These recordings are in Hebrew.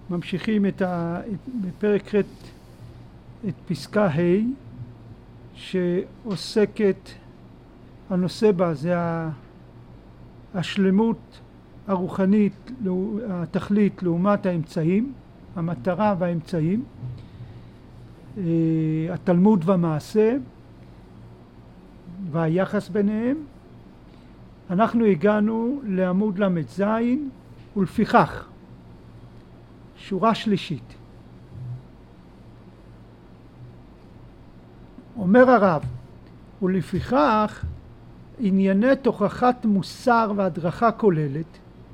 ממשיכים בפרק ח' את פסקה ה' שעוסקת, הנושא בה זה השלמות הרוחנית, התכלית לעומת האמצעים, המטרה והאמצעים, התלמוד והמעשה והיחס ביניהם. אנחנו הגענו לעמוד ל"ז, ולפיכך, שורה שלישית. אומר הרב, ולפיכך ענייני תוכחת מוסר והדרכה כוללת,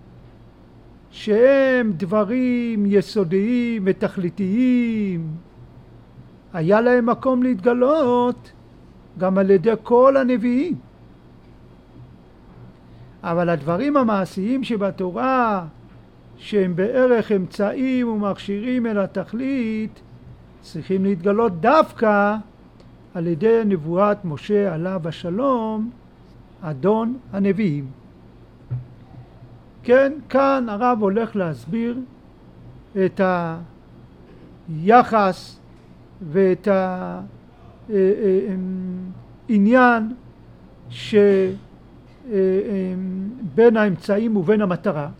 שהם דברים יסודיים ותכליתיים, היה להם מקום להתגלות גם על ידי כל הנביאים. אבל הדברים המעשיים שבתורה, שהם בערך אמצעים ומכשירים אל התכלית, צריכים להתגלות דווקא על ידי נבואת משה עליו השלום, אדון הנביאים. כן, כאן הרב הולך להסביר את היחס ואת העניין שבין האמצעים ובין המטרה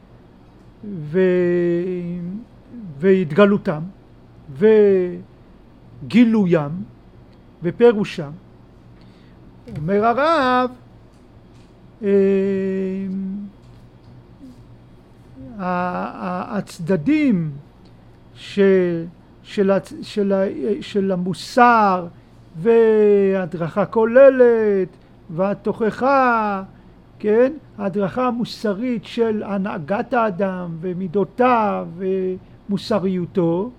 והתגלותם וגילוים ופירושם. אומר הרב, הצדדים של המוסר והדרכה כוללת והתוכחה, כן, ההדרכה המוסרית של הנהגת האדם ומידותיו ומוסריותו,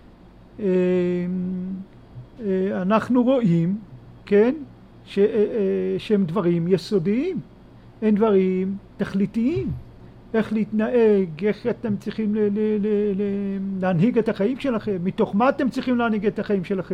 אנחנו רואים, כן, שהם דברים יסודיים, הם דברים תכליתיים. איך להתנהג, איך אתם צריכים להנהיג את החיים שלכם, מתוך מה אתם צריכים להנהיג את החיים שלכם.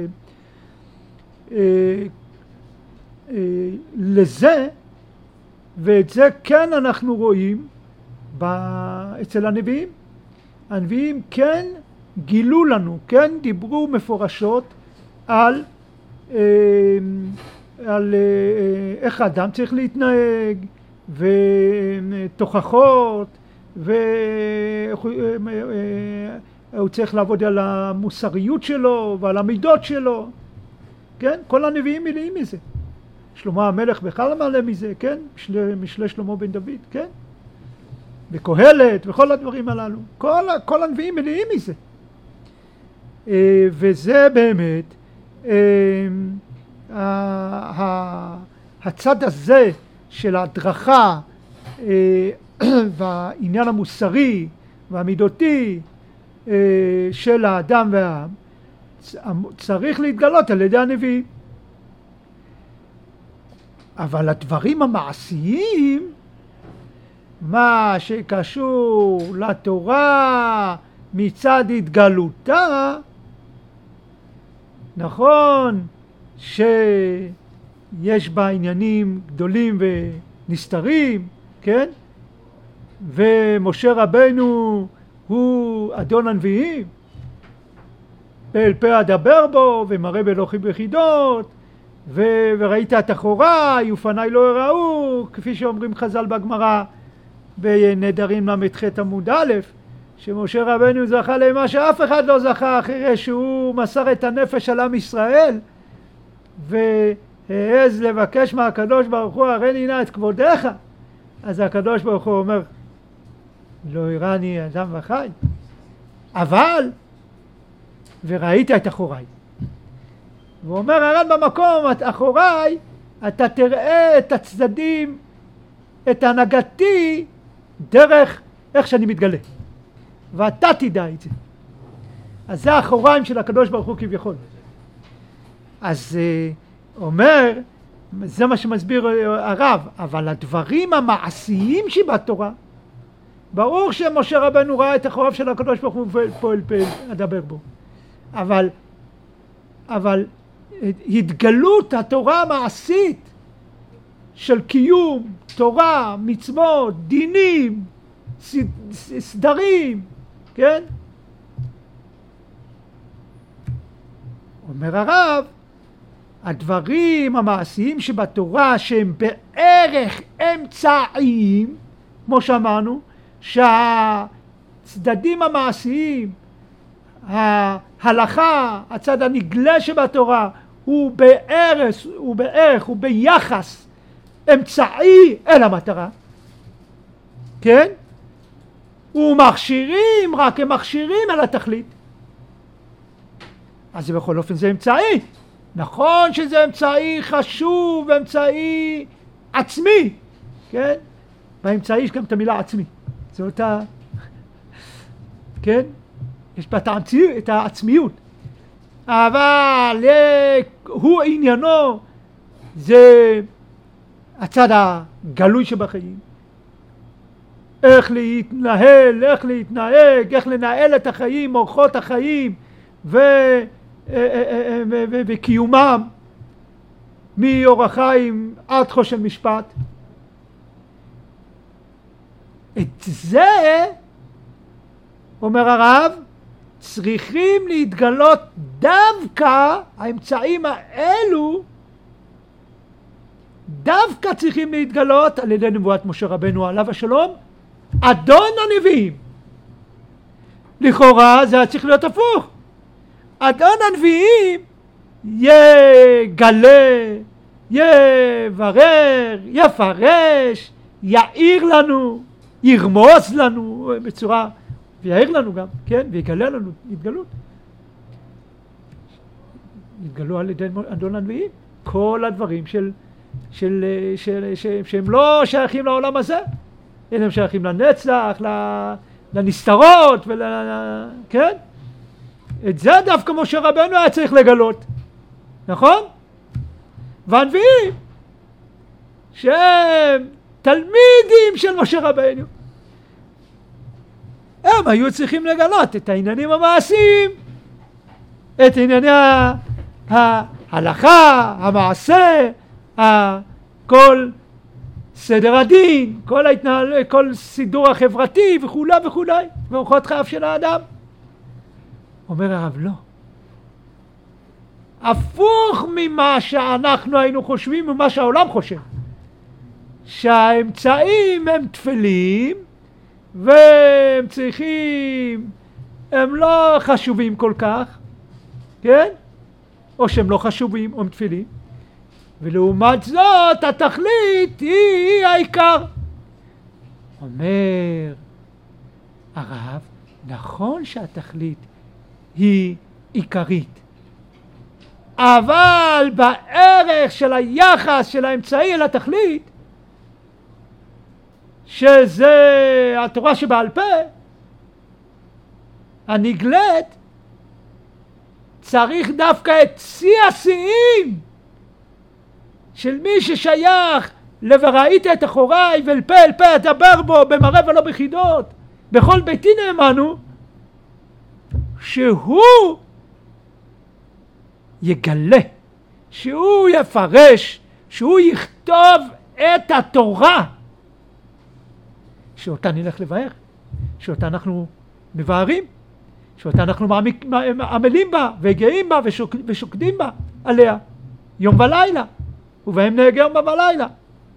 לזה, ואת זה כן אנחנו רואים אצל הנביאים. הנביאים כן גילו לנו, כן דיברו מפורשות על איך האדם צריך להתנהג, ותוכחות, והוא צריך לעבוד על המוסריות שלו ועל המידות שלו. כן, כל הנביאים מלאים מזה. שלמה המלך בכלל מלא מזה, כן, משלי שלמה בן דוד, כן, וקהלת וכל הדברים הללו, כל הנביאים מלאים מזה. וזה באמת הצד הזה של ההדרכה והעניין המוסרי והמידותי של האדם והעם צריך להתגלות על ידי הנביאים. אבל הדברים המעשיים, מה שקשור לתורה מצד התגלותה, נכון שיש בה עניינים גדולים ונסתרים, כן? ומשה רבנו הוא אדון הנביאים, פה אל פה אדבר בו ומראה באלוהים בחידות, וראית את אחוריי ופניי לא יראו, כפי שאומרים חז"ל בגמרא בנדרים ל"ח עמוד א', שמשה רבנו זכה למה שאף אחד לא זכה אחרי שהוא מסר את הנפש על עם ישראל והעז לבקש מהקדוש ברוך הוא, הראני נא את כבודך. אז הקדוש ברוך הוא אומר, לא יראני אדם וחי, אבל וראית את אחוריי. ואומר הר"ן במקום, את אחוריי אתה תראה את הצדדים, את הנהגתי דרך איך שאני מתגלה, ואתה תדע את זה. אז זה האחוריים של הקדוש ברוך הוא כביכול. אז אומר, זה מה שמסביר הרב, אבל הדברים המעשיים שבתורה, ברור שמשה רבנו ראה את אחוריו של הקדוש ברוך הוא פועל פה אדבר בו, אבל התגלות התורה המעשית של קיום תורה, מצוות, דינים, סדרים, כן? אומר הרב, הדברים המעשיים שבתורה שהם בערך אמצעיים, כמו שאמרנו, שהצדדים המעשיים, ההלכה, הצד הנגלה שבתורה, הוא בערך, הוא ביחס אמצעי אל המטרה, כן? ומכשירים, רק הם מכשירים אל התכלית. אז בכל אופן זה אמצעי. נכון שזה אמצעי חשוב, אמצעי עצמי, כן? באמצעי יש גם את המילה עצמי. זה אותה, כן? יש בה את העצמיות. אבל הוא עניינו, זה הצד הגלוי שבחיים. איך להתנהל, איך להתנהג, איך לנהל את החיים, אורחות החיים וקיומם מאורח חיים עד חושן משפט. את זה, אומר הרב, צריכים להתגלות דווקא, האמצעים האלו דווקא צריכים להתגלות על ידי נבואת משה רבנו עליו השלום, אדון הנביאים. לכאורה זה צריך להיות הפוך. אדון הנביאים יגלה, יברר, יפרש, יעיר לנו, ירמוז לנו בצורה, ויעיר לנו גם, כן? ויגלה לנו התגלות. יתגלו על ידי אדון הנביאים. כל הדברים שהם לא שייכים לעולם הזה, אלא הם שייכים לנצח, לנסתרות, כן? את זה דווקא משה רבנו היה צריך לגלות, נכון? והנביאים שהם תלמידים של משה רבנו, הם היו צריכים לגלות את העניינים המעשיים, את ענייני ההלכה, המעשה, כל סדר הדין, כל סידור החברתי וכולי וכולי, ואורחות חייו של האדם. אומר הרב, לא. הפוך ממה שאנחנו היינו חושבים ומה שהעולם חושב. שהאמצעים הם תפלים, והם צריכים, הם לא חשובים כל כך, כן? או שהם לא חשובים או הם תפילים. ולעומת זאת התכלית היא העיקר. אומר הרב, נכון שהתכלית היא עיקרית, אבל בערך של היחס של האמצעי אל התכלית, שזה התורה שבעל פה, הנגלית, צריך דווקא את שיא השיאים של מי ששייך ל"וראית את אחוריי ואל פה אל פה אדבר בו במראה ולא בחידות בכל ביתי נאמנו", שהוא יגלה, שהוא יפרש, שהוא יכתוב את התורה שאותה נלך לבאר, שאותה אנחנו מבארים, שאותה אנחנו עמלים בה וגאים בה ושוקדים בה עליה יום ולילה, ובהם נהגה יום ולילה.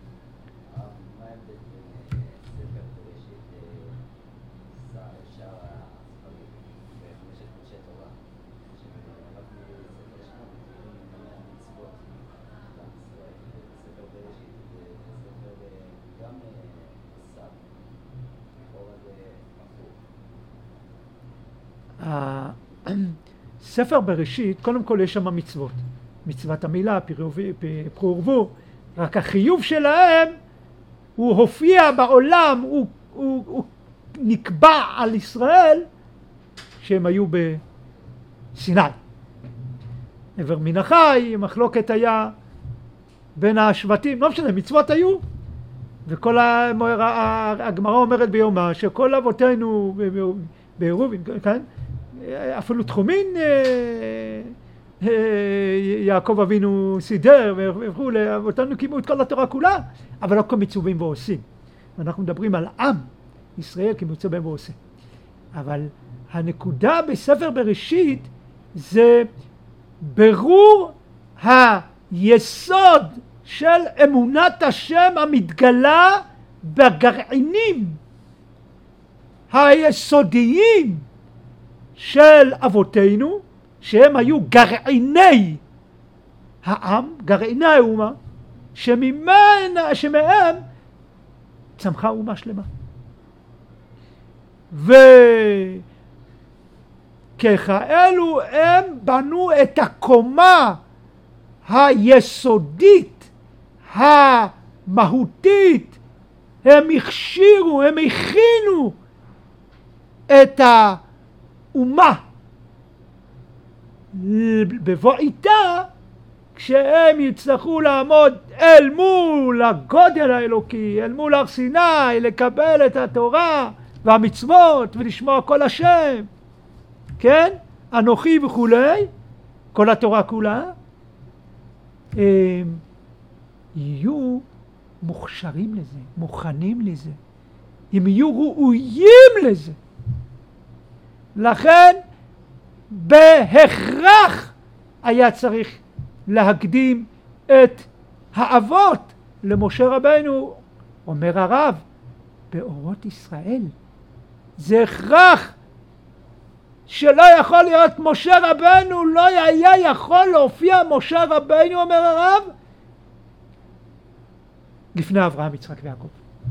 ספר בראשית, קודם כל יש שם מצוות, מצוות המילה, פרו ורבו, רק החיוב שלהם הוא הופיע בעולם, הוא נקבע על ישראל שהם היו בסיני. עבר מן החי, מחלוקת היה בין השבטים, לא משנה, מצוות היו, וכל הגמרא אומרת ביומה שכל אבותינו בעירובין, כן? אפילו תחומין יעקב אבינו סידר והפכו לאבותינו קיימו את כל התורה כולה, אבל לא כמצווים ועושים. אנחנו מדברים על עם ישראל כמצווים ועושים. אבל הנקודה בספר בראשית זה ברור היסוד של אמונת השם המתגלה בגרעינים היסודיים של אבותינו, שהם היו גרעיני העם, גרעיני האומה, שמהם צמחה אומה שלמה. וככאלו הם בנו את הקומה היסודית, המהותית, הם הכשירו, הם הכינו את האומה בבוא איתה, כשהם יצטרכו לעמוד אל מול הגודל האלוקי, אל מול הר סיני, לקבל את התורה והמצוות ולשמוע כל השם, כן? אנוכי וכולי, כל התורה כולה, יהיו מוכשרים לזה, מוכנים לזה, הם יהיו ראויים לזה. לכן בהכרח היה צריך להקדים את האבות למשה רבנו. אומר הרב, באורות ישראל זה הכרח שלא יכול להיות משה רבנו, לא היה יכול להופיע משה רבנו, אומר הרב, לפני אברהם, יצחק ויעקב.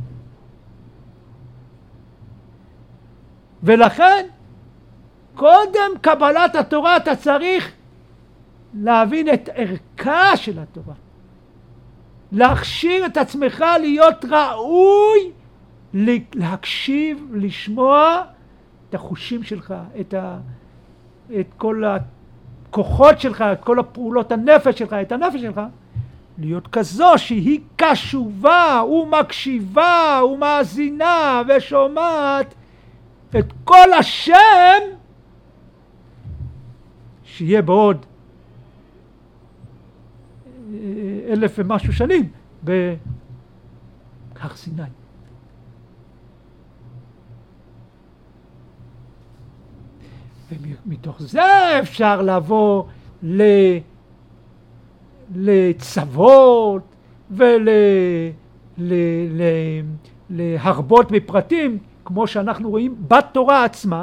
ולכן קודם קבלת התורה אתה צריך להבין את ערכה של התורה, להכשיר את עצמך להיות ראוי, להקשיב, לשמוע את החושים שלך, את כל הכוחות שלך, את כל הפעולות הנפש שלך, את הנפש שלך, להיות כזו שהיא קשובה ומקשיבה ומאזינה ושומעת את כל השם שיהיה בעוד 1000 ומשהו שנים בהר סיני. ומתוך זה אפשר לבוא לצוות ולהרבות בפרטים, כמו שאנחנו רואים בתורה עצמה,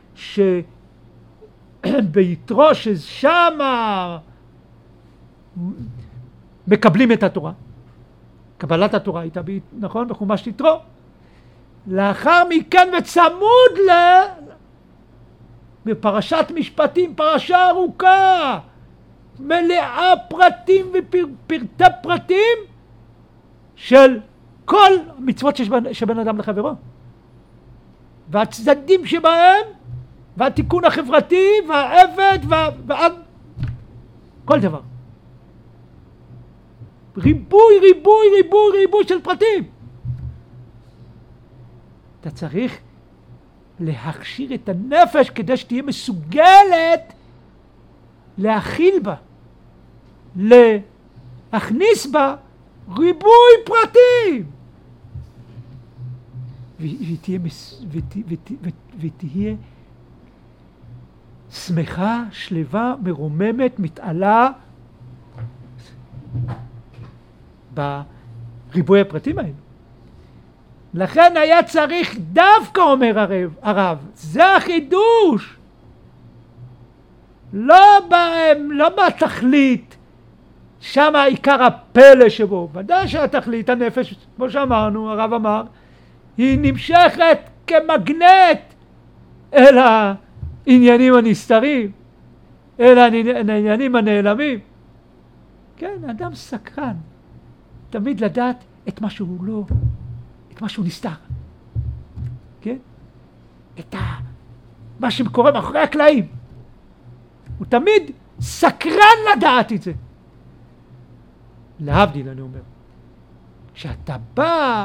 שביתרו ששם מקבלים את התורה. קבלת התורה הייתה, נכון, בחומש יתרו. לאחר מכן וצמוד בפרשת משפטים, פרשה ארוכה, מלאה פרטים ופרטי פרטים של כל מצוות שבין אדם לחברו, והצדדים שבהם, והתיקון החברתי, והעבד, ועד כל דבר. ריבוי של פרטים. אתה צריך להכשיר את הנפש כדי שתהיה מסוגלת להכיל בה, להכניס בה ריבוי פרטים, ותהיה שמחה, שלווה, מרוממת, מתעלה בריבוי הפרטים האלה. לכן היה צריך דווקא, אומר הרב, זה החידוש, לא בתכלית, שם העיקר הפלא שבו. ודאי שהתכלית, הנפש, כמו שאמרנו, הרב אמר, היא נמשכת כמגנט אל העניינים הנסתרים, אל העניינים הנעלמים. כן, אדם סקרן, תמיד לדעת את מה שהוא לא, את מה שהוא נסתר. כן? את מה שקורה מאחורי הקלעים. הוא תמיד סקרן לדעת את זה. להבדיל, אני אומר, כשאתה בא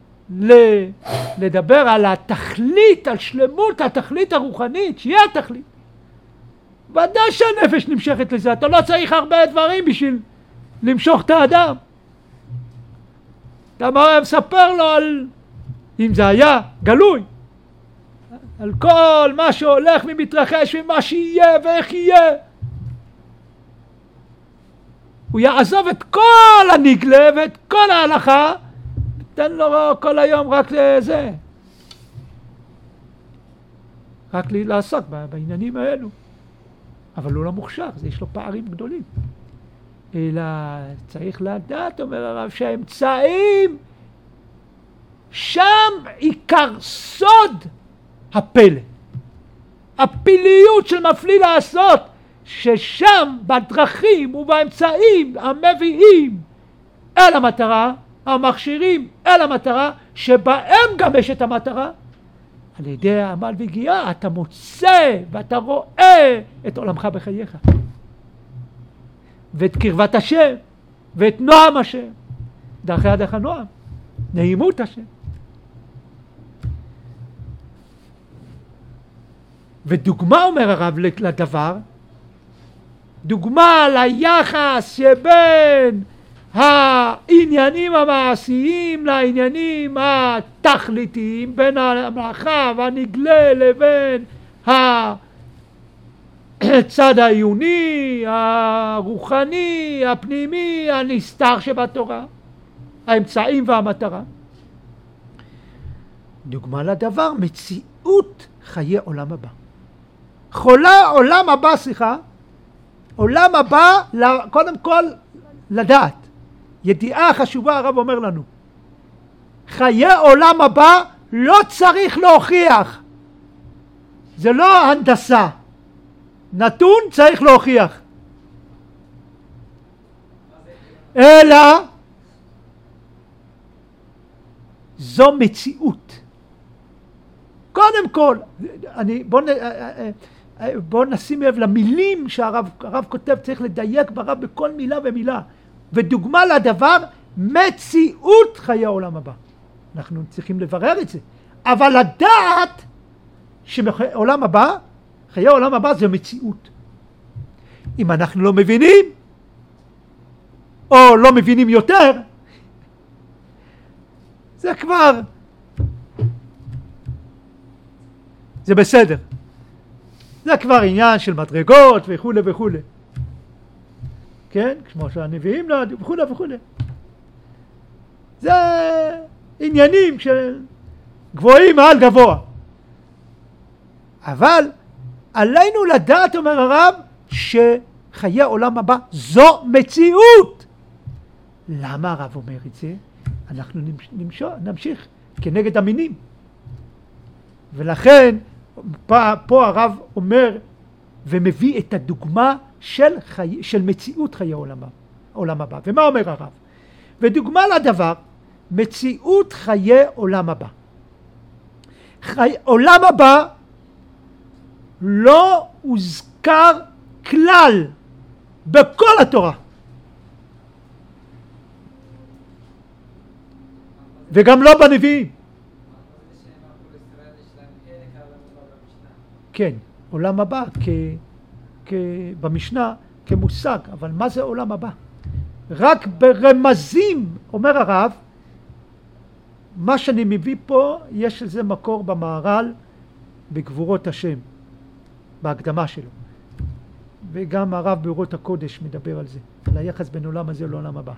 לדבר על התכלית, על שלמות התכלית הרוחנית, שהיא התכלית, ודאי שהנפש נמשכת לזה. אתה לא צריך הרבה דברים בשביל למשוך את האדם. אתה מספר לו על, אם זה היה גלוי, על כל מה שהולך ומתרחש ומה שיהיה ואיך יהיה. הוא יעזוב את כל הנגלה ואת כל ההלכה, תן לו כל היום רק לזה. רק לעסוק בעניינים האלו. אבל הוא לא מוכשר, יש לו פערים גדולים. אלא צריך לדעת, אומר הרב, שהאמצעים, שם עיקר סוד הפלא. הפלאיות של מפליא לעשות, ששם בדרכים ובאמצעים המביאים אל המטרה, המכשירים אל המטרה, שבהם גם יש את המטרה, על ידי העמל והגיעה אתה מוצא ואתה רואה את עולמך בחייך. ואת קרבת השם, ואת נועם השם. דרכי הדרך הנועם, נעימות השם. ודוגמה, אומר הרב לדבר, דוגמה ליחס שבין העניינים המעשיים לעניינים התכליתיים, בין המלאכה והנגלה לבין הצד העיוני, הרוחני, הפנימי, הנסתר שבתורה, האמצעים והמטרה. דוגמה לדבר, מציאות חיי עולם הבא. עולם הבא, עולם הבא, קודם כל לדעת. ידיעה חשובה, הרב אומר לנו. חיי עולם הבא לא צריך להוכיח. זה לא הנדסה. נתון צריך להוכיח. אלא זו מציאות. קודם כל, בוא נשים לב למילים שהרב כותב, צריך לדייק ברב בכל מילה ומילה. ודוגמה לדבר, מציאות חיי העולם הבא. אנחנו צריכים לברר את זה. אבל לדעת שעולם הבא, חיי העולם הבא זה מציאות. אם אנחנו לא מבינים, או לא מבינים יותר, זה כבר, זה בסדר. זה כבר עניין של מדרגות וכו' וכו'. כן? כמו שהנביאים וכו' וכו'. זה עניינים גבוהים מעל גבוה. אבל עלינו לדעת, אומר הרב, שחיי העולם הבא זו מציאות. למה הרב אומר את זה? אנחנו נמשיך כנגד המינים. ולכן פה הרב אומר ומביא את הדוגמה של מציאות חיי העולם הבא. ומה אומר הרב? ודוגמה לדבר, מציאות חיי עולם הבא. עולם הבא לא הוזכר כלל בכל התורה. וגם לא בנביאים. כן, עולם הבא במשנה כמושג, אבל מה זה עולם הבא? רק ברמזים, אומר הרב, מה שאני מביא פה, יש לזה מקור במהר"ל בגבורות השם, בהקדמה שלו. וגם הרב באורות הקודש מדבר על זה, על היחס בין עולם הזה לעולם הבא.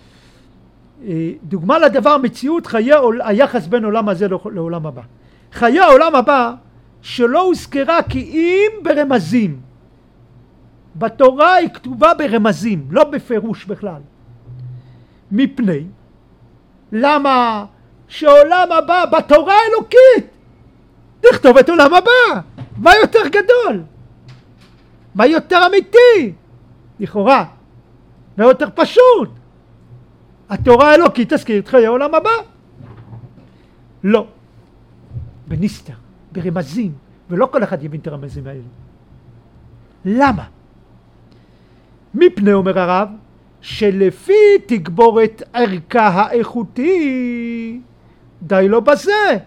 דוגמה לדבר, מציאות היחס בין עולם הזה לעולם הבא. חיי העולם הבא שלא הוזכרה כי אם ברמזים. בתורה היא כתובה ברמזים, לא בפירוש בכלל. מפני? למה שעולם הבא בתורה האלוקית תכתוב את עולם הבא? מה יותר גדול? מה יותר אמיתי? לכאורה. מה יותר פשוט? התורה האלוקית תזכיר את חיי העולם הבא? לא. בנסתר, ברמזים, ולא כל אחד יבין את הרמזים האלה. למה? מפני, אומר הרב, שלפי תגבורת ערכה האיכותי, די לו בזה.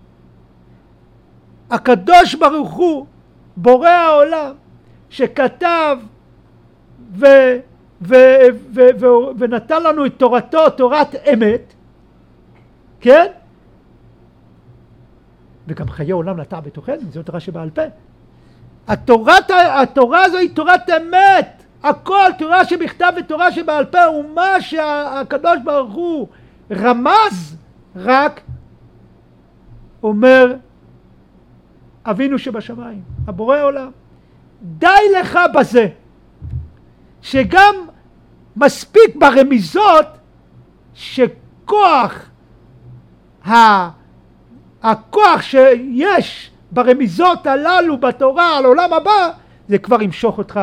הקדוש ברוך הוא, בורא העולם, שכתב ונתן לנו את תורתו, תורת אמת, כן? וגם חיי עולם נטע בתוכנו, זו תורה שבעל פה. התורה הזו היא תורת אמת, הכל תורה שבכתב ותורה שבעל פה הוא מה שהקדוש ברוך הוא רמז, רק אומר אבינו שבשמיים, הבורא עולם. די לך בזה, שגם מספיק ברמיזות שכוח, הכוח שיש ברמיזות הללו בתורה על עולם הבא, זה כבר ימשוך אותך,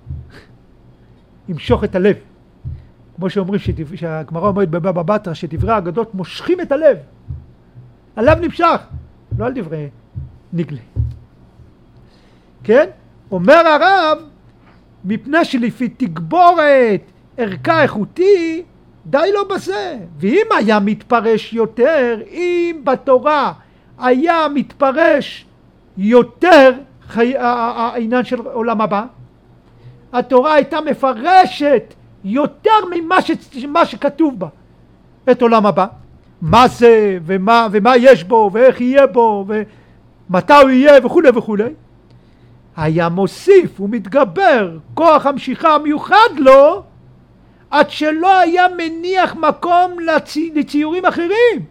ימשוך את הלב. כמו שאומרים שהגמרא אומרת בבבא בתרא, שדברי האגדות מושכים את הלב. הלב נמשך, לא על דברי נגלה. כן? אומר הרב, מפני שלפי תגבורת ערכה איכותי, די לו בזה. ואם היה מתפרש יותר, אם בתורה היה מתפרש יותר העניין של עולם הבא, התורה הייתה מפרשת יותר ממה שכתוב בה את עולם הבא, מה זה ומה יש בו ואיך יהיה בו ומתי הוא יהיה וכו' וכו', היה מוסיף ומתגבר כוח המשיכה המיוחד לו, עד שלא היה מניח מקום לציורים אחרים,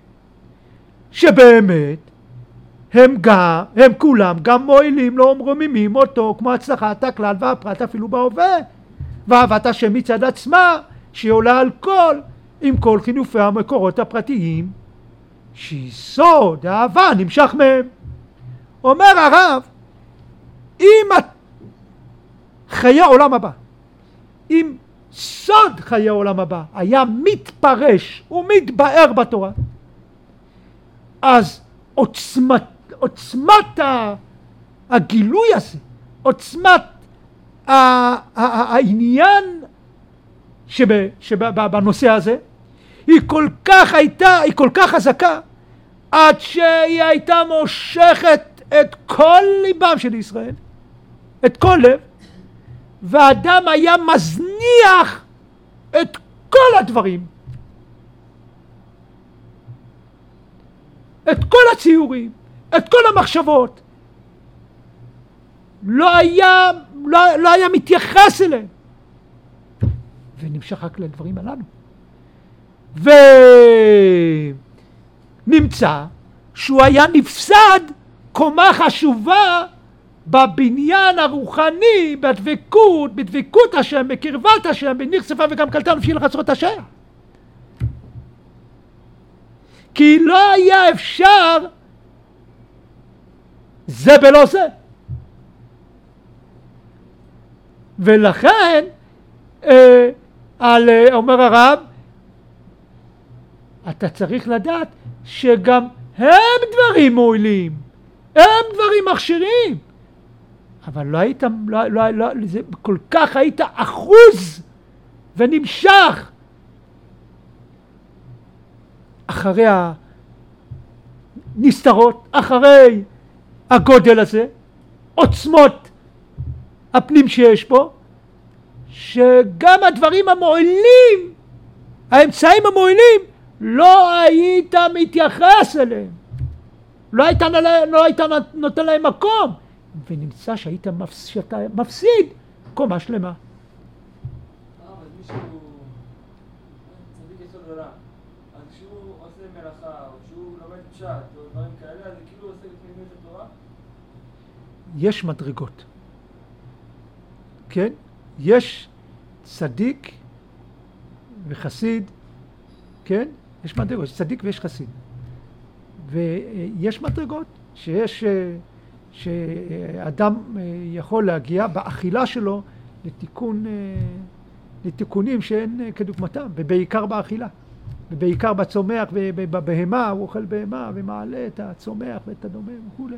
שבאמת הם כולם גם מועילים לא רוממים אותו, כמו הצלחת הכלל והפרט אפילו בהווה, ואהבת השם מצד עצמה שהיא עולה על כל, עם כל חילופי המקורות הפרטיים שיסוד האהבה נמשך מהם. אומר הרב, אם חיי העולם הבא, אם סוד חיי העולם הבא היה מתפרש ומתבאר בתורה, אז עוצמת הגילוי הזה, עוצמת העניין שבנושא הזה, היא כל כך חזקה, עד שהיא הייתה מושכת את כל ליבם של ישראל, את כל לב, והאדם היה מזניח את כל הדברים, את כל הציורים, את כל המחשבות, לא היה מתייחס אליהם, ונמשך רק לדברים הללו. ונמצא שהוא היה נפסד קומה חשובה בבניין הרוחני, בדבקות השם, בקרבת השם, בנכספה וגם קלטנו בשביל חצרות השם. כי לא היה אפשר זה בלא זה. ולכן אומר הרב, אתה צריך לדעת שגם הם דברים מועילים, הם דברים מכשירים, אבל לא היית, זה כל כך היית אחוז ונמשך אחרי הנסתרות, אחרי הגודל הזה, עוצמות הפנים שיש פה, שגם הדברים המועילים, האמצעים המועילים, לא היית מתייחס אליהם, לא היית נותן להם מקום, ונמצא שהיית מפסיד קומה שלמה. אבל מישהו צדיק יסוד עולם, אז כשהוא עושה מלאכה, או כשהוא לומד פשט, או דברים כאלה, אז כאילו עושה לפני את התורה? יש מדרגות, כן? יש צדיק וחסיד, כן? יש מדרגות, יש צדיק ויש חסיד. ויש מדרגות שאדם יכול להגיע באכילה שלו לתיקונים שאין כדוגמתם, ובעיקר באכילה, ובעיקר בצומח ובבהמה, הוא אוכל בהמה ומעלה את הצומח ואת הדומם וכו'.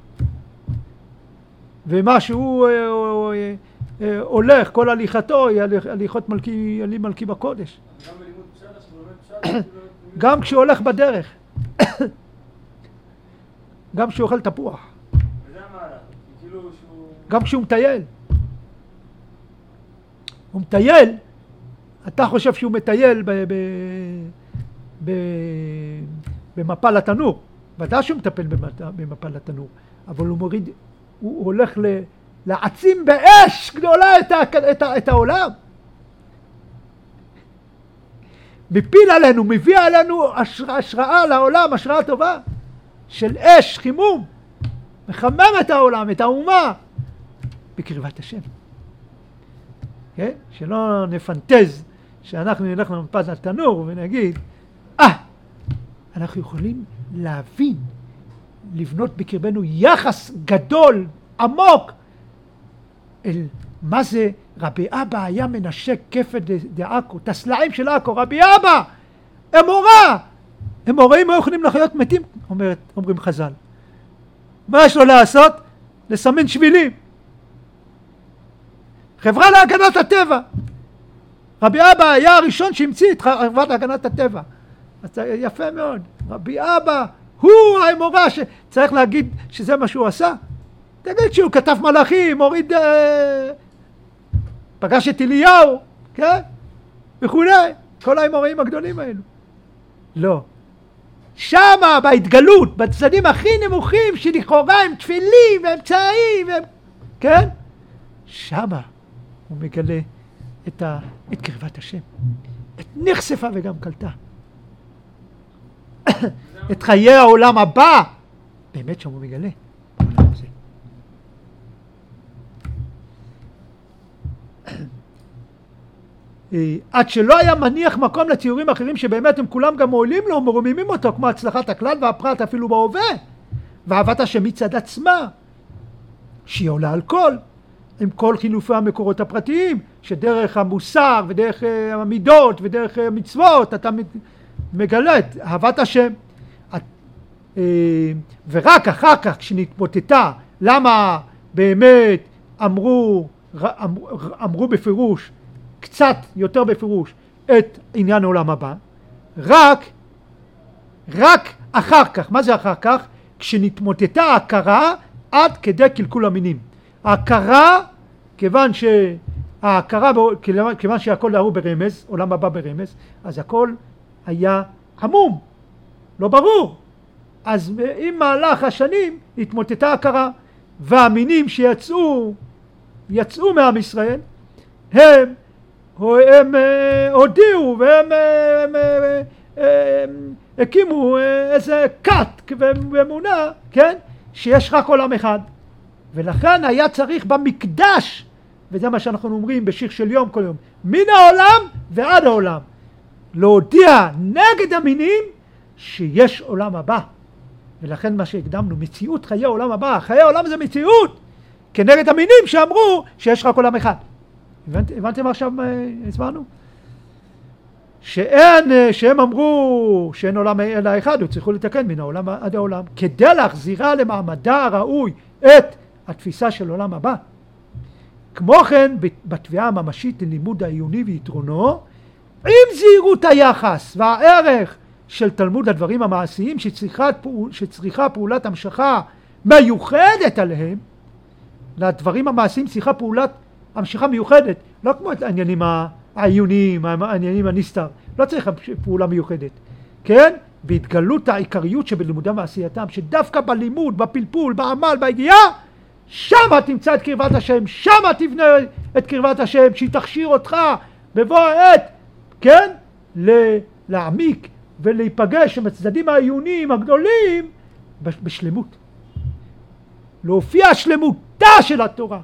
ומה שהוא הולך, כל הליכתו היא הליכות מלכי בקודש. גם בלימוד פשט, כשהוא לומד פשט, גם כשהוא הולך בדרך, גם כשהוא אוכל תפוח, וזה המהלך, כאילו שהוא... גם כשהוא מטייל. הוא מטייל, אתה חושב שהוא מטייל במפל התנור, ודאי שהוא מטפל במפל התנור, אבל הוא הולך להעצים באש גדולה את העולם. מפיל עלינו, מביא עלינו השראה לעולם, השראה טובה של אש, חימום, מחמם את העולם, את האומה, בקרבת השם. כן? שלא נפנטז שאנחנו נלך למפז התנור ונגיד, אנחנו יכולים להבין, לבנות בקרבנו יחס גדול, עמוק, אל מה זה רבי אבא היה מנשק כפת דעכו, את הסלעים של עכו, רבי אבא, אמורה, אמוראים לא יכולים לחיות מתים, אומרים חז"ל. מה יש לו לעשות? לסמן שבילים. חברה להגנת הטבע. רבי אבא היה הראשון שהמציא את חברה להגנת הטבע. אז יפה מאוד. רבי אבא הוא האמורה שצריך להגיד שזה מה שהוא עשה. תגיד שהוא כתב מלאכים, הוריד, פגש את אליהו, כן? וכולי. כל האמוראים הגדולים האלו. לא. שמה בהתגלות, בצדדים הכי נמוכים שלכאורה הם תפילים ואמצעים, כן? שמה הוא מגלה את קרבת השם. את נחשפה וגם קלטה. את חיי העולם הבא. באמת שם הוא מגלה. עד שלא היה מניח מקום לציורים אחרים שבאמת הם כולם גם מועילים לו, מרוממים אותו, כמו הצלחת הכלל והפרט אפילו בהווה, ואהבת השם מצד עצמה, שהיא עולה על כל, עם כל חילופי המקורות הפרטיים, שדרך המוסר ודרך המידות ודרך המצוות אתה מגלה את אהבת השם. ורק אחר כך כשנתמוטטה, למה באמת אמרו בפירוש, קצת יותר בפירוש, את עניין העולם הבא, רק אחר כך, מה זה אחר כך? כשנתמוטטה ההכרה עד כדי קלקול המינים. ההכרה, כיוון שהכל היה ברמז, עולם הבא ברמז, אז הכל היה עמום, לא ברור. אז עם מהלך השנים התמוטטה ההכרה, והמינים שיצאו מעם ישראל, הם הודיעו והם הקימו איזה כת ואמונה, כן? שיש רק עולם אחד. ולכן היה צריך במקדש, וזה מה שאנחנו אומרים בשיר של יום כל יום, מן העולם ועד העולם, להודיע נגד המינים שיש עולם הבא. ולכן מה שהקדמנו, מציאות חיי העולם הבא, חיי העולם זה מציאות, כנגד המינים שאמרו שיש רק עולם אחד. הבנתם עכשיו הסברנו? שהם אמרו שאין עולם אלא אחד, הוא צריכו לתקן מן העולם עד העולם, כדי להחזירה למעמדה הראוי את התפיסה של עולם הבא. כמו כן, בתביעה הממשית ללימוד העיוני ויתרונו, עם זהירות היחס והערך של תלמוד הדברים המעשיים שצריכה פעולת המשכה מיוחדת עליהם, לדברים המעשיים צריכה פעולת המשכה מיוחדת, לא כמו את העניינים העיוניים, העניינים הנסתר, לא צריך פעולה מיוחדת, כן? בהתגלות העיקריות שבלימודם ועשייתם, שדווקא בלימוד, בפלפול, בעמל, בידיעה, שמה תמצא את קרבת השם, שמה תבנה את קרבת השם, שהיא תכשיר אותך בבוא העת, כן? להעמיק ולהיפגש עם הצדדים העיוניים הגדולים בשלמות. להופיע שלמותה של התורה.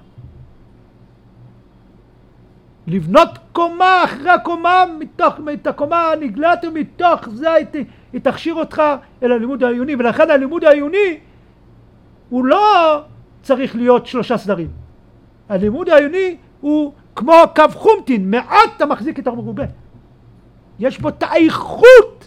לבנות קומה אחרי קומה, את הקומה הנגלת ומתוך זה היא תכשיר אותך אל הלימוד העיוני, ולכן הלימוד העיוני הוא לא צריך להיות 3 סדרים. הלימוד העיוני הוא כמו קו חומטין, מעט אתה מחזיק את המרובה. יש בו את האיכות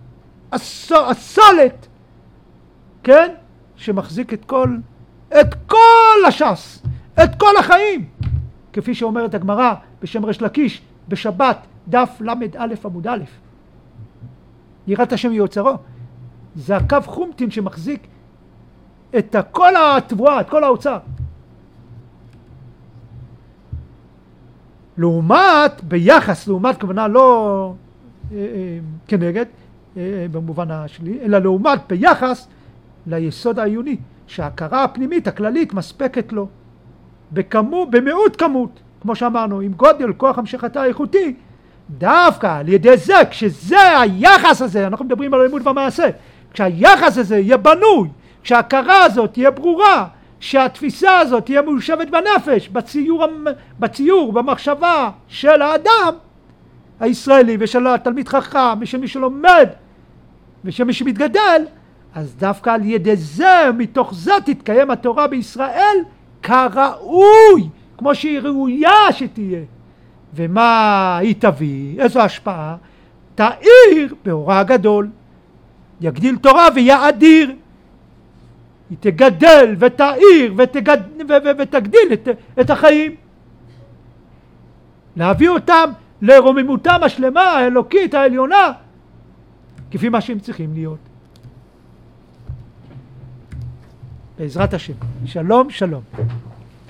הסולת, כן? שמחזיק את כל הש"ס, את כל החיים. כפי שאומרת הגמרא בשם ריש לקיש בשבת דף ל"א עמוד א', יראת השם יוצרו. זה הקו חומטין שמחזיק את כל התבואה, את כל האוצר. לעומת, ביחס, לעומת כוונה לא כנגד במובן השלי, אלא לעומת ביחס ליסוד העיוני, שההכרה הפנימית הכללית מספקת לו. במיעוט כמות, כמו שאמרנו, עם גודל כוח המשכתה האיכותי, דווקא על ידי זה, כשזה היחס הזה, אנחנו מדברים על לימוד ומעשה, כשהיחס הזה יהיה בנוי, כשההכרה הזאת תהיה ברורה, שהתפיסה הזאת תהיה מיושבת בנפש, בציור, במחשבה של האדם הישראלי ושל התלמיד חכם ושל מי שלומד ושל מי שמתגדל, אז דווקא על ידי זה, מתוך זה תתקיים התורה בישראל כראוי, כמו שהיא ראויה שתהיה. ומה היא תביא? איזו השפעה? תאיר באורה הגדול, יגדיל תורה ויאדיר, היא תגדל ותאיר ותגדיל את החיים, להביא אותם לרוממותם השלמה האלוקית העליונה כפי מה שהם צריכים להיות. בעזרת השם. שלום שלום.